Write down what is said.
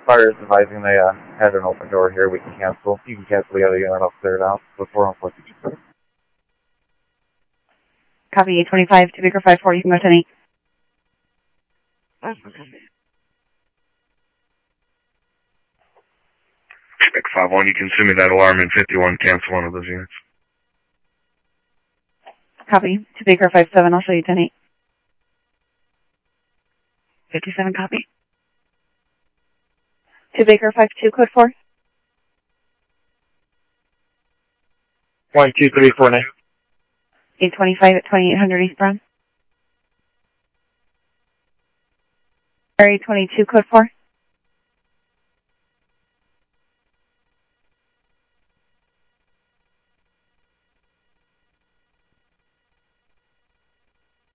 Fire is advising they had an open door here. We can cancel. You can cancel the other unit. I'll clear it out before I'm forced to. Copy 825 to Baker 54. You can go 10-8. Quebec 5-1, you can send me that alarm in 51, cancel one of those units. Copy. To Baker 57, I'll show you 10-8. 57, copy. To Baker 52, code 4. 12349. 825 at 2800 East Brown. Area 22, code 4.